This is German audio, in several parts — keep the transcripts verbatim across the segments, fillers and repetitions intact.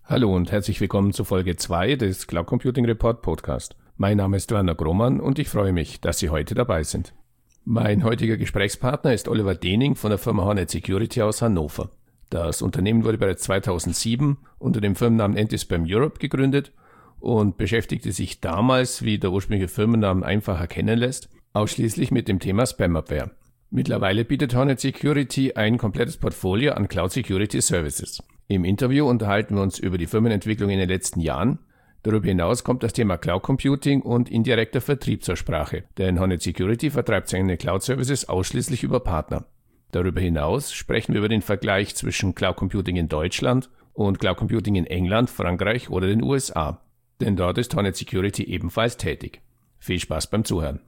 Hallo und herzlich willkommen zu Folge zwei des Cloud Computing Report Podcast. Mein Name ist Werner Grohmann und ich freue mich, dass Sie heute dabei sind. Mein heutiger Gesprächspartner ist Oliver Dening von der Firma Hornet Security aus Hannover. Das Unternehmen wurde bereits zweitausendsieben unter dem Firmennamen Anti-Spam Europe gegründet und beschäftigte sich damals, wie der ursprüngliche Firmennamen einfach erkennen lässt, ausschließlich mit dem Thema Spam-Abwehr. Mittlerweile bietet Hornet Security ein komplettes Portfolio an Cloud Security Services. Im Interview unterhalten wir uns über die Firmenentwicklung in den letzten Jahren. Darüber hinaus kommt das Thema Cloud Computing und indirekter Vertrieb zur Sprache, denn Hornet Security vertreibt seine Cloud Services ausschließlich über Partner. Darüber hinaus sprechen wir über den Vergleich zwischen Cloud Computing in Deutschland und Cloud Computing in England, Frankreich oder den U S A, denn dort ist Hornet Security ebenfalls tätig. Viel Spaß beim Zuhören.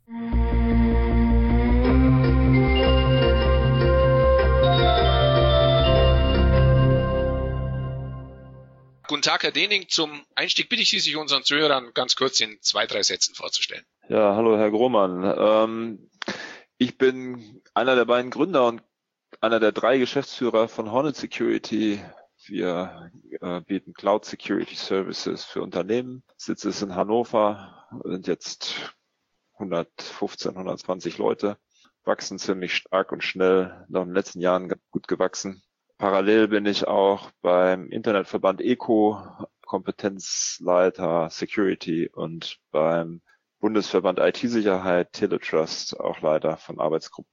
Guten Tag, Herr Dening. Zum Einstieg bitte ich Sie, sich unseren Zuhörern ganz kurz in zwei, drei Sätzen vorzustellen. Ja, hallo Herr Grohmann. Ähm, ich bin einer der beiden Gründer und einer der drei Geschäftsführer von Hornet Security. Wir äh, bieten Cloud Security Services für Unternehmen. Sitz ist in Hannover, sind jetzt hundertfünfzehn, hundertzwanzig Leute, wachsen ziemlich stark und schnell, noch in den letzten Jahren gut gewachsen. Parallel bin ich auch beim Internetverband E C O Kompetenzleiter Security und beim Bundesverband I T-Sicherheit Teletrust auch Leiter von Arbeitsgruppen.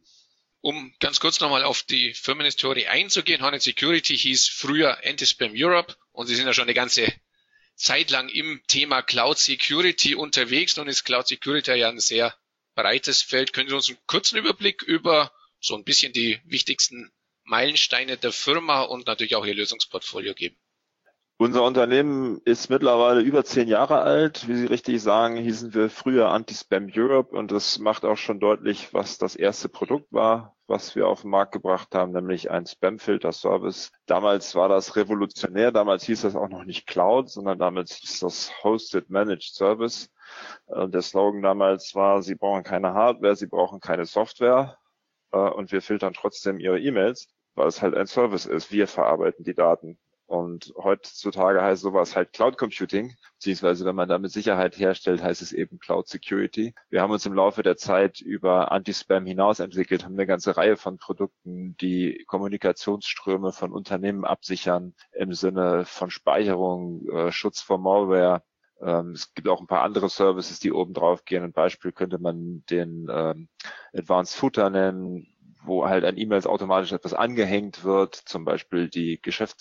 Um ganz kurz nochmal auf die Firmenhistorie einzugehen, Hornet Security hieß früher Anti-Spam Europe und Sie sind ja schon eine ganze Zeit lang im Thema Cloud Security unterwegs. Nun ist Cloud Security ja ein sehr breites Feld. Können Sie uns einen kurzen Überblick über so ein bisschen die wichtigsten Meilensteine der Firma und natürlich auch Ihr Lösungsportfolio geben? Unser Unternehmen ist mittlerweile über zehn Jahre alt. Wie Sie richtig sagen, hießen wir früher Anti-Spam Europe und das macht auch schon deutlich, was das erste Produkt war, was wir auf den Markt gebracht haben, nämlich ein Spam-Filter-Service. Damals war das revolutionär, damals hieß das auch noch nicht Cloud, sondern damals hieß das Hosted Managed Service. Der Slogan damals war, Sie brauchen keine Hardware, Sie brauchen keine Software und wir filtern trotzdem Ihre E-Mails, weil es halt ein Service ist. Wir verarbeiten die Daten. Und heutzutage heißt sowas halt Cloud Computing, beziehungsweise wenn man damit Sicherheit herstellt, heißt es eben Cloud Security. Wir haben uns im Laufe der Zeit über Anti-Spam hinaus entwickelt, haben eine ganze Reihe von Produkten, die Kommunikationsströme von Unternehmen absichern, im Sinne von Speicherung, äh, Schutz vor Malware. Ähm, es gibt auch ein paar andere Services, die oben drauf gehen. Ein Beispiel könnte man den ähm, Advanced Footer nennen, wo halt an E-Mails automatisch etwas angehängt wird, zum Beispiel die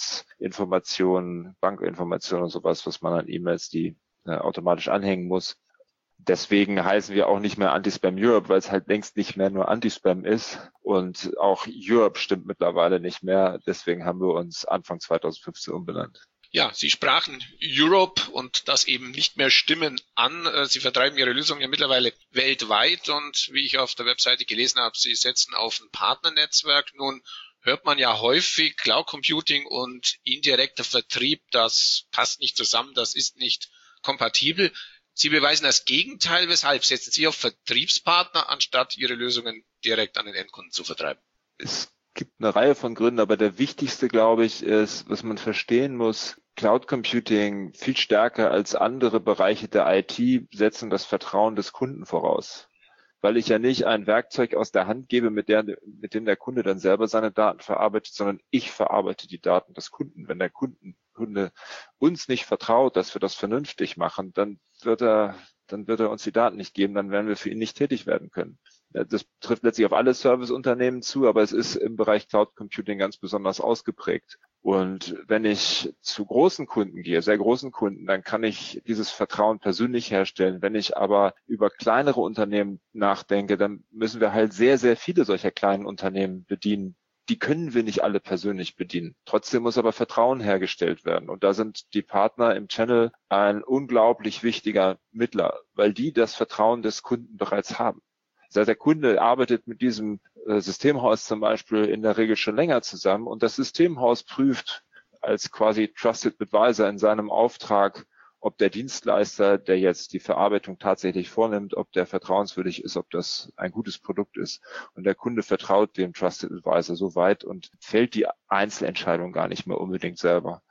Geschäftsinformationen, Bankinformationen und sowas, was man an E-Mails die äh, automatisch anhängen muss. Deswegen heißen wir auch nicht mehr Anti-Spam Europe, weil es halt längst nicht mehr nur Anti-Spam ist und auch Europe stimmt mittlerweile nicht mehr. Deswegen haben wir uns Anfang zweitausendfünfzehn umbenannt. Ja, Sie sprachen Europe und das eben nicht mehr Stimmen an. Sie vertreiben Ihre Lösung ja mittlerweile weltweit und wie ich auf der Webseite gelesen habe, Sie setzen auf ein Partnernetzwerk. Nun hört man ja häufig Cloud Computing und indirekter Vertrieb, das passt nicht zusammen, das ist nicht kompatibel. Sie beweisen das Gegenteil. Weshalb setzen Sie auf Vertriebspartner, anstatt Ihre Lösungen direkt an den Endkunden zu vertreiben? Es gibt eine Reihe von Gründen, aber der wichtigste, glaube ich, ist, was man verstehen muss, Cloud Computing viel stärker als andere Bereiche der I T setzen das Vertrauen des Kunden voraus. Weil ich ja nicht ein Werkzeug aus der Hand gebe, mit, der, mit dem der Kunde dann selber seine Daten verarbeitet, sondern ich verarbeite die Daten des Kunden. Wenn der Kunden, Kunde uns nicht vertraut, dass wir das vernünftig machen, dann wird er, dann wird er uns die Daten nicht geben, dann werden wir für ihn nicht tätig werden können. Das trifft letztlich auf alle Serviceunternehmen zu, aber es ist im Bereich Cloud Computing ganz besonders ausgeprägt. Und wenn ich zu großen Kunden gehe, sehr großen Kunden, dann kann ich dieses Vertrauen persönlich herstellen. Wenn ich aber über kleinere Unternehmen nachdenke, dann müssen wir halt sehr, sehr viele solcher kleinen Unternehmen bedienen. Die können wir nicht alle persönlich bedienen. Trotzdem muss aber Vertrauen hergestellt werden. Und da sind die Partner im Channel ein unglaublich wichtiger Mittler, weil die das Vertrauen des Kunden bereits haben. Der Kunde arbeitet mit diesem Systemhaus zum Beispiel in der Regel schon länger zusammen und das Systemhaus prüft als quasi Trusted Advisor in seinem Auftrag, ob der Dienstleister, der jetzt die Verarbeitung tatsächlich vornimmt, ob der vertrauenswürdig ist, ob das ein gutes Produkt ist. Und der Kunde vertraut dem Trusted Advisor so weit und fällt die Einzelentscheidung gar nicht mehr unbedingt selber.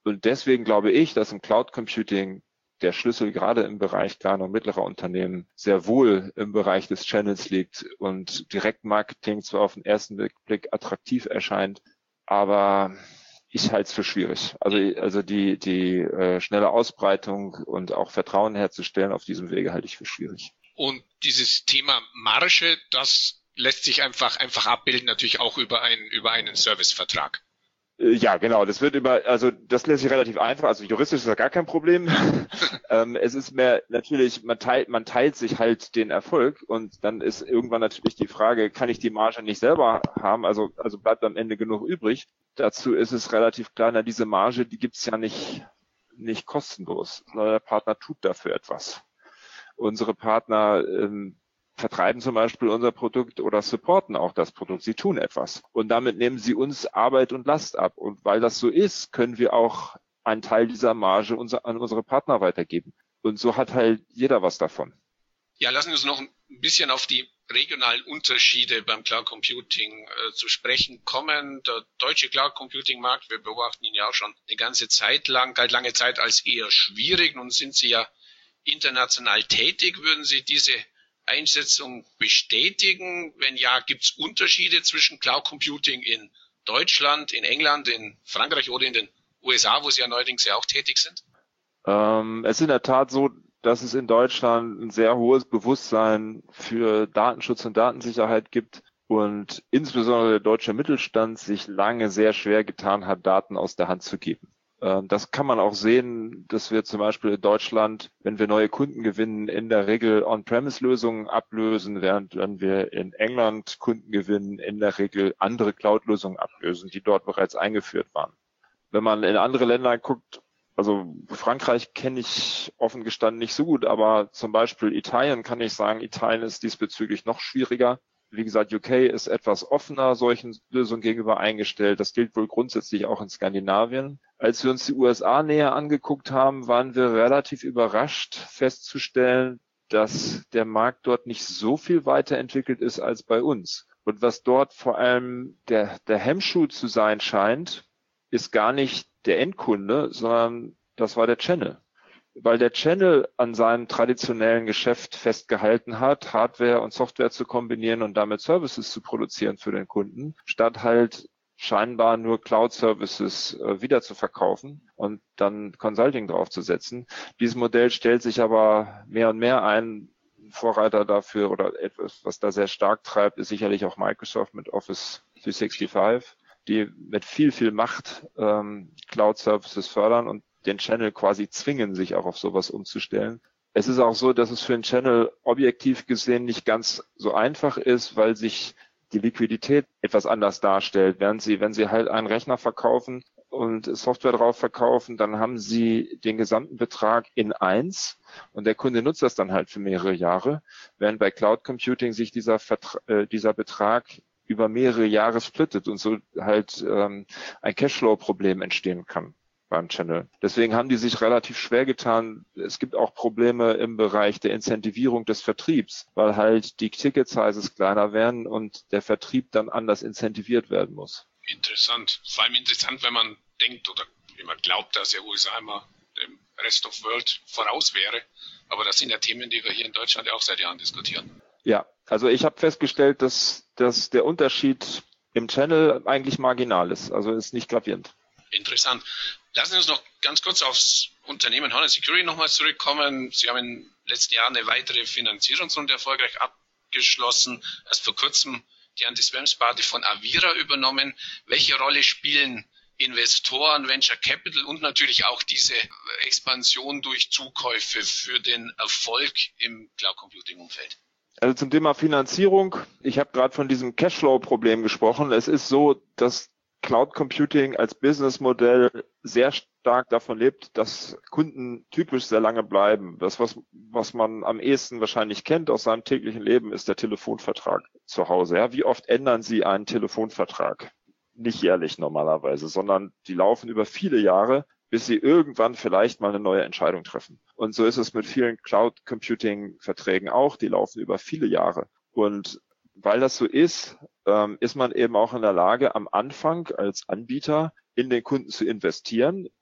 Und deswegen glaube ich, dass im Cloud Computing der Schlüssel gerade im Bereich kleiner und mittlerer Unternehmen sehr wohl im Bereich des Channels liegt und Direktmarketing zwar auf den ersten Blick attraktiv erscheint, aber ich halte es für schwierig. Also, also die, die äh, schnelle Ausbreitung und auch Vertrauen herzustellen auf diesem Wege halte ich für schwierig. Und dieses Thema Marge, das lässt sich einfach, einfach abbilden, natürlich auch über einen, über einen Servicevertrag. Ja, genau. Das wird über, also das lässt sich relativ einfach. Also juristisch ist da gar kein Problem. ähm, es ist mehr natürlich, man teilt, man teilt sich halt den Erfolg und dann ist irgendwann natürlich die Frage, kann ich die Marge nicht selber haben? Also, also bleibt am Ende genug übrig. Dazu ist es relativ klar, na, diese Marge, die gibt's ja nicht, nicht kostenlos. Der Partner tut dafür etwas. Unsere Partner ähm, vertreiben zum Beispiel unser Produkt oder supporten auch das Produkt. Sie tun etwas. Und damit nehmen sie uns Arbeit und Last ab. Und weil das so ist, können wir auch einen Teil dieser Marge unser, an unsere Partner weitergeben. Und so hat halt jeder was davon. Ja, lassen wir uns noch ein bisschen auf die regionalen Unterschiede beim Cloud Computing äh, zu sprechen kommen. Der deutsche Cloud Computing Markt, wir beobachten ihn ja auch schon eine ganze Zeit lang, galt lange Zeit als eher schwierig. Nun sind Sie ja international tätig. Würden Sie diese Einschätzung bestätigen? Wenn ja, gibt es Unterschiede zwischen Cloud Computing in Deutschland, in England, in Frankreich oder in den U S A, wo Sie ja neuerdings ja auch tätig sind? Ähm, es ist in der Tat so, dass es in Deutschland ein sehr hohes Bewusstsein für Datenschutz und Datensicherheit gibt und insbesondere der deutsche Mittelstand sich lange sehr schwer getan hat, Daten aus der Hand zu geben. Das kann man auch sehen, dass wir zum Beispiel in Deutschland, wenn wir neue Kunden gewinnen, in der Regel On-Premise-Lösungen ablösen, während wenn wir in England Kunden gewinnen, in der Regel andere Cloud-Lösungen ablösen, die dort bereits eingeführt waren. Wenn man in andere Länder guckt, also Frankreich kenne ich offen gestanden nicht so gut, aber zum Beispiel Italien kann ich sagen, Italien ist diesbezüglich noch schwieriger. Wie gesagt, U K ist etwas offener solchen Lösungen gegenüber eingestellt. Das gilt wohl grundsätzlich auch in Skandinavien. Als wir uns die U S A näher angeguckt haben, waren wir relativ überrascht festzustellen, dass der Markt dort nicht so viel weiterentwickelt ist als bei uns. Und was dort vor allem der, der Hemmschuh zu sein scheint, ist gar nicht der Endkunde, sondern das war der Channel. Weil der Channel an seinem traditionellen Geschäft festgehalten hat, Hardware und Software zu kombinieren und damit Services zu produzieren für den Kunden, statt halt scheinbar nur Cloud-Services äh, wieder zu verkaufen und dann Consulting draufzusetzen. Dieses Modell stellt sich aber mehr und mehr ein. Vorreiter dafür oder etwas, was da sehr stark treibt, ist sicherlich auch Microsoft mit Office dreihundertfünfundsechzig, die mit viel, viel Macht ähm, Cloud-Services fördern und den Channel quasi zwingen, sich auch auf sowas umzustellen. Es ist auch so, dass es für den Channel objektiv gesehen nicht ganz so einfach ist, weil sich die Liquidität etwas anders darstellt. Während sie, wenn sie halt einen Rechner verkaufen und Software drauf verkaufen, dann haben sie den gesamten Betrag in eins und der Kunde nutzt das dann halt für mehrere Jahre, während bei Cloud Computing sich dieser, Vertra- äh, dieser Betrag über mehrere Jahre splittet und so halt ähm, ein Cashflow-Problem entstehen kann beim Channel. Deswegen haben die sich relativ schwer getan. Es gibt auch Probleme im Bereich der Incentivierung des Vertriebs, weil halt die Ticket-Sizes kleiner werden und der Vertrieb dann anders incentiviert werden muss. Interessant. Vor allem interessant, wenn man denkt oder wenn man glaubt, dass ja U S A immer dem Rest of World voraus wäre. Aber das sind ja Themen, die wir hier in Deutschland ja auch seit Jahren diskutieren. Ja, also ich habe festgestellt, dass, dass der Unterschied im Channel eigentlich marginal ist, also ist nicht gravierend. Interessant. Lassen Sie uns noch ganz kurz aufs Unternehmen HANA Security nochmal zurückkommen. Sie haben in den letzten Jahren eine weitere Finanzierungsrunde erfolgreich abgeschlossen. Erst vor kurzem die Anti-Spam-Sparte von Avira übernommen. Welche Rolle spielen Investoren, Venture Capital und natürlich auch diese Expansion durch Zukäufe für den Erfolg im Cloud Computing Umfeld? Also zum Thema Finanzierung, ich habe gerade von diesem Cashflow-Problem gesprochen. Es ist so, dass Cloud Computing als Businessmodell sehr stark davon lebt, dass Kunden typisch sehr lange bleiben. Das, was, was man am ehesten wahrscheinlich kennt aus seinem täglichen Leben, ist der Telefonvertrag zu Hause. Ja, wie oft ändern Sie einen Telefonvertrag? Nicht jährlich normalerweise, sondern die laufen über viele Jahre, bis Sie irgendwann vielleicht mal eine neue Entscheidung treffen. Und so ist es mit vielen Cloud Computing Verträgen auch. Die laufen über viele Jahre. Und weil das so ist, ähm, ist man eben auch in der Lage, am Anfang als Anbieter in den Kunden zu investieren,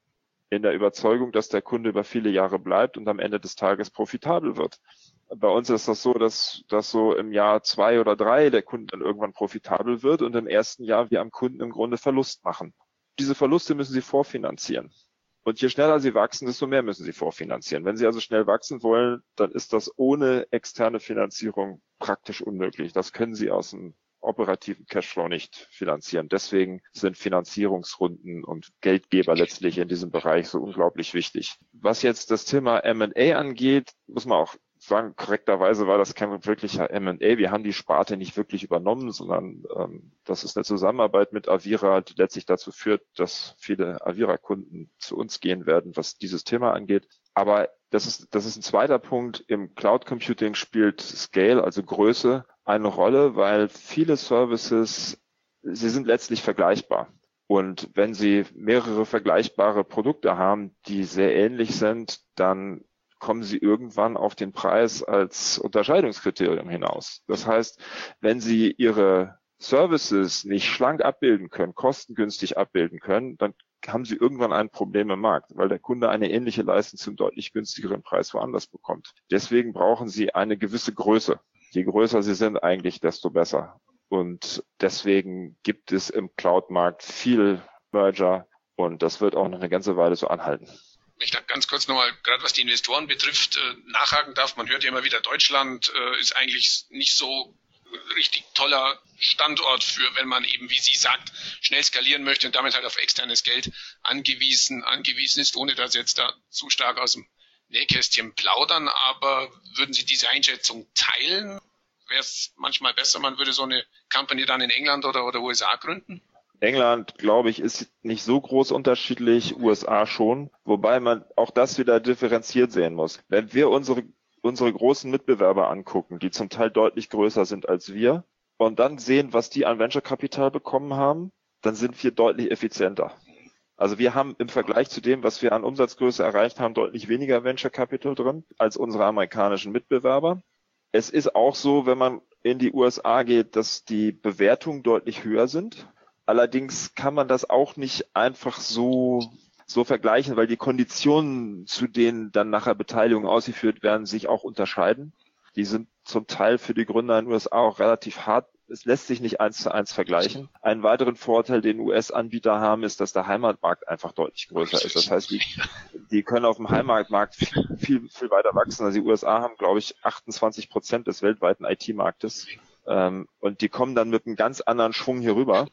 in der Überzeugung, dass der Kunde über viele Jahre bleibt und am Ende des Tages profitabel wird. Bei uns ist das so, dass, dass so im Jahr zwei oder drei der Kunde dann irgendwann profitabel wird und im ersten Jahr wir am Kunden im Grunde Verlust machen. Diese Verluste müssen Sie vorfinanzieren. Und je schneller Sie wachsen, desto mehr müssen Sie vorfinanzieren. Wenn Sie also schnell wachsen wollen, dann ist das ohne externe Finanzierung praktisch unmöglich. Das können Sie aus dem operativen Cashflow nicht finanzieren. Deswegen sind Finanzierungsrunden und Geldgeber letztlich in diesem Bereich so unglaublich wichtig. Was jetzt das Thema M und A angeht, muss man auch sagen, korrekterweise war das kein wirklicher M und A. Wir haben die Sparte nicht wirklich übernommen, sondern ähm, das ist eine Zusammenarbeit mit Avira, die letztlich dazu führt, dass viele Avira-Kunden zu uns gehen werden, was dieses Thema angeht. Aber das ist, das ist ein zweiter Punkt. Im Cloud Computing spielt Scale, also Größe, eine Rolle, weil viele Services, sie sind letztlich vergleichbar. Und wenn Sie mehrere vergleichbare Produkte haben, die sehr ähnlich sind, dann kommen Sie irgendwann auf den Preis als Unterscheidungskriterium hinaus. Das heißt, wenn Sie Ihre Services nicht schlank abbilden können, kostengünstig abbilden können, dann haben Sie irgendwann ein Problem im Markt, weil der Kunde eine ähnliche Leistung zum deutlich günstigeren Preis woanders bekommt. Deswegen brauchen Sie eine gewisse Größe. Je größer Sie sind eigentlich, desto besser. Und deswegen gibt es im Cloud-Markt viel Merger und das wird auch noch eine ganze Weile so anhalten. Ich da ganz kurz nochmal, gerade was die Investoren betrifft, äh, nachhaken darf. Man hört ja immer wieder, Deutschland äh, ist eigentlich nicht so richtig toller Standort für, wenn man eben, wie sie sagt, schnell skalieren möchte und damit halt auf externes Geld angewiesen, angewiesen ist, ohne dass jetzt da zu stark aus dem Nähkästchen plaudern. Aber würden Sie diese Einschätzung teilen? Wäre es manchmal besser, man würde so eine Company dann in England oder, oder U S A gründen? England, glaube ich, ist nicht so groß unterschiedlich, U S A schon, wobei man auch das wieder differenziert sehen muss. Wenn wir unsere unsere großen Mitbewerber angucken, die zum Teil deutlich größer sind als wir, und dann sehen, was die an Venture-Kapital bekommen haben, dann sind wir deutlich effizienter. Also wir haben im Vergleich zu dem, was wir an Umsatzgröße erreicht haben, deutlich weniger Venture-Capital drin als unsere amerikanischen Mitbewerber. Es ist auch so, wenn man in die U S A geht, dass die Bewertungen deutlich höher sind. Allerdings kann man das auch nicht einfach so so vergleichen, weil die Konditionen, zu denen dann nachher Beteiligungen ausgeführt werden, sich auch unterscheiden. Die sind zum Teil für die Gründer in den U S A auch relativ hart. Es lässt sich nicht eins zu eins vergleichen. Einen weiteren Vorteil, den U S-Anbieter haben, ist, dass der Heimatmarkt einfach deutlich größer ist. Das heißt, die, die können auf dem Heimatmarkt viel, viel, viel weiter wachsen. Also die U S A haben, glaube ich, achtundzwanzig Prozent des weltweiten I T-Marktes. Ähm, und die kommen dann mit einem ganz anderen Schwung hier rüber.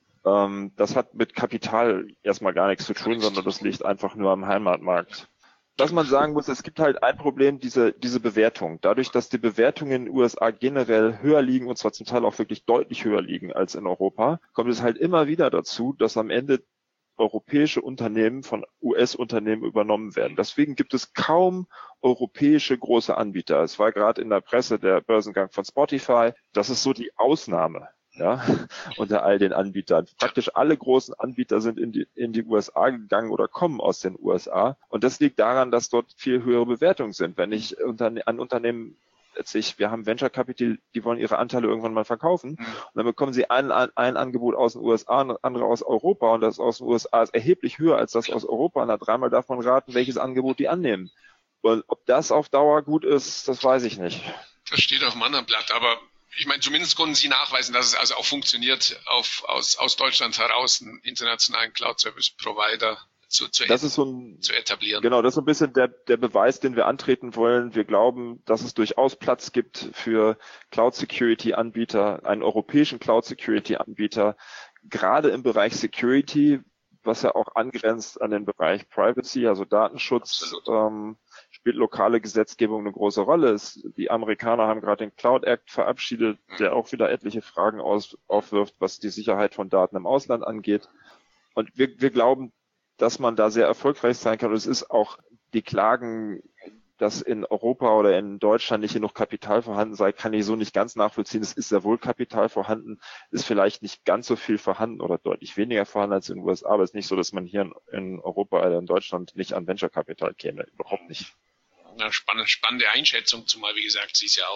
Das hat mit Kapital erstmal gar nichts zu tun, sondern das liegt einfach nur am Heimatmarkt. Was man sagen muss, es gibt halt ein Problem, diese, diese Bewertung. Dadurch, dass die Bewertungen in den U S A generell höher liegen, und zwar zum Teil auch wirklich deutlich höher liegen als in Europa, kommt es halt immer wieder dazu, dass am Ende europäische Unternehmen von U S-Unternehmen übernommen werden. Deswegen gibt es kaum europäische große Anbieter. Es war gerade in der Presse der Börsengang von Spotify. Das ist so die Ausnahme. Ja, unter all den Anbietern. Praktisch alle großen Anbieter sind in die, in die U S A gegangen oder kommen aus den U S A. Und das liegt daran, dass dort viel höhere Bewertungen sind. Wenn ich unter, an Unternehmen, letztlich, wir haben Venture Capital, die wollen ihre Anteile irgendwann mal verkaufen. Und dann bekommen sie ein, ein Angebot aus den U S A und das andere aus Europa. Und das aus den U S A ist erheblich höher als das aus Europa. Und da dreimal darf man raten, welches Angebot die annehmen. Und ob das auf Dauer gut ist, das weiß ich nicht. Das steht auf dem anderen Blatt, aber ich meine, zumindest konnten Sie nachweisen, dass es also auch funktioniert, auf, aus, aus Deutschland heraus einen internationalen Cloud-Service-Provider zu, zu, das ist so ein, zu etablieren. Genau, das ist so ein bisschen der, der Beweis, den wir antreten wollen. Wir glauben, dass es durchaus Platz gibt für Cloud-Security-Anbieter, einen europäischen Cloud-Security-Anbieter, gerade im Bereich Security, was ja auch angrenzt an den Bereich Privacy, also Datenschutz. Ähm, spielt lokale Gesetzgebung eine große Rolle. Die Amerikaner haben gerade den Cloud Act verabschiedet, der auch wieder etliche Fragen aus, aufwirft, was die Sicherheit von Daten im Ausland angeht. Und wir, wir glauben, dass man da sehr erfolgreich sein kann. Und es ist auch die Klagen, dass in Europa oder in Deutschland nicht genug Kapital vorhanden sei, kann ich so nicht ganz nachvollziehen. Es ist sehr wohl Kapital vorhanden, ist vielleicht nicht ganz so viel vorhanden oder deutlich weniger vorhanden als in den U S A, aber es ist nicht so, dass man hier in, in Europa oder in Deutschland nicht an Venture-Kapital käme. Überhaupt nicht. Eine spannende, spannende Einschätzung, zumal, wie gesagt, Sie es ja auch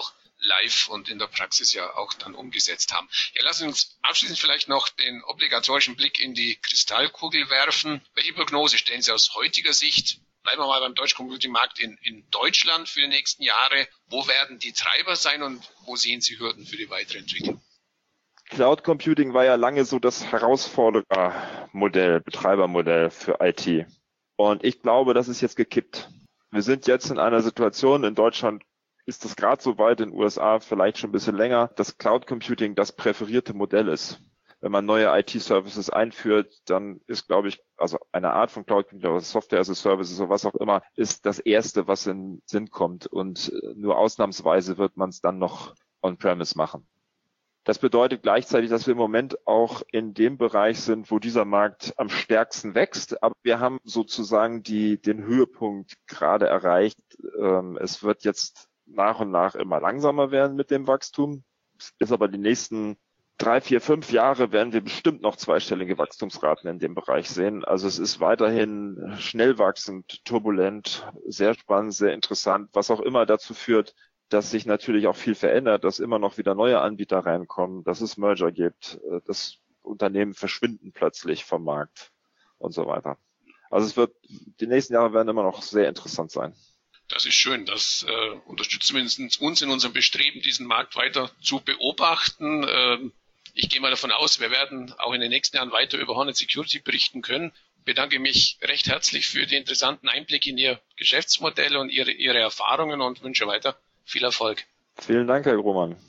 live und in der Praxis ja auch dann umgesetzt haben. Ja, lassen Sie uns abschließend vielleicht noch den obligatorischen Blick in die Kristallkugel werfen. Welche Prognose stellen Sie aus heutiger Sicht? Bleiben wir mal beim Deutsch-Computing-Markt in, in Deutschland für die nächsten Jahre. Wo werden die Treiber sein und wo sehen Sie Hürden für die weitere Entwicklung? Cloud Computing war ja lange so das Herausforderermodell, Betreibermodell für I T. Und ich glaube, das ist jetzt gekippt. Wir sind jetzt in einer Situation, in Deutschland ist das gerade so weit, in den U S A vielleicht schon ein bisschen länger, dass Cloud Computing das präferierte Modell ist. Wenn man neue I T-Services einführt, dann ist, glaube ich, also eine Art von Cloud Computing, Software as a Service oder was auch immer, ist das Erste, was in den Sinn kommt. Und nur ausnahmsweise wird man es dann noch on-premise machen. Das bedeutet gleichzeitig, dass wir im Moment auch in dem Bereich sind, wo dieser Markt am stärksten wächst. Aber wir haben sozusagen die, den Höhepunkt gerade erreicht. Es wird jetzt nach und nach immer langsamer werden mit dem Wachstum. Es ist aber die nächsten drei, vier, fünf Jahre werden wir bestimmt noch zweistellige Wachstumsraten in dem Bereich sehen. Also es ist weiterhin schnell wachsend, turbulent, sehr spannend, sehr interessant, was auch immer dazu führt, dass sich natürlich auch viel verändert, dass immer noch wieder neue Anbieter reinkommen, dass es Merger gibt, dass Unternehmen verschwinden plötzlich vom Markt und so weiter. Also es wird, die nächsten Jahre werden immer noch sehr interessant sein. Das ist schön. Das äh, unterstützt zumindest uns in unserem Bestreben, diesen Markt weiter zu beobachten. Ähm, ich gehe mal davon aus, wir werden auch in den nächsten Jahren weiter über Hornet Security berichten können. Ich bedanke mich recht herzlich für die interessanten Einblicke in Ihr Geschäftsmodell und Ihre, Ihre Erfahrungen und wünsche weiter viel Erfolg. Vielen Dank, Herr Grohmann.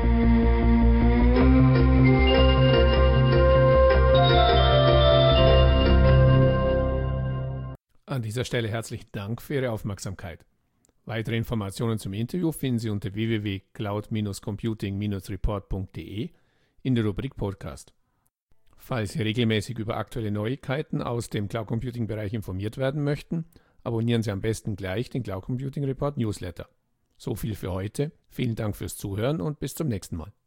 An dieser Stelle herzlichen Dank für Ihre Aufmerksamkeit. Weitere Informationen zum Interview finden Sie unter w w w punkt cloud Bindestrich computing Bindestrich report punkt d e in der Rubrik Podcast. Falls Sie regelmäßig über aktuelle Neuigkeiten aus dem Cloud Computing Bereich informiert werden möchten, abonnieren Sie am besten gleich den Cloud Computing Report Newsletter. So viel für heute. Vielen Dank fürs Zuhören und bis zum nächsten Mal.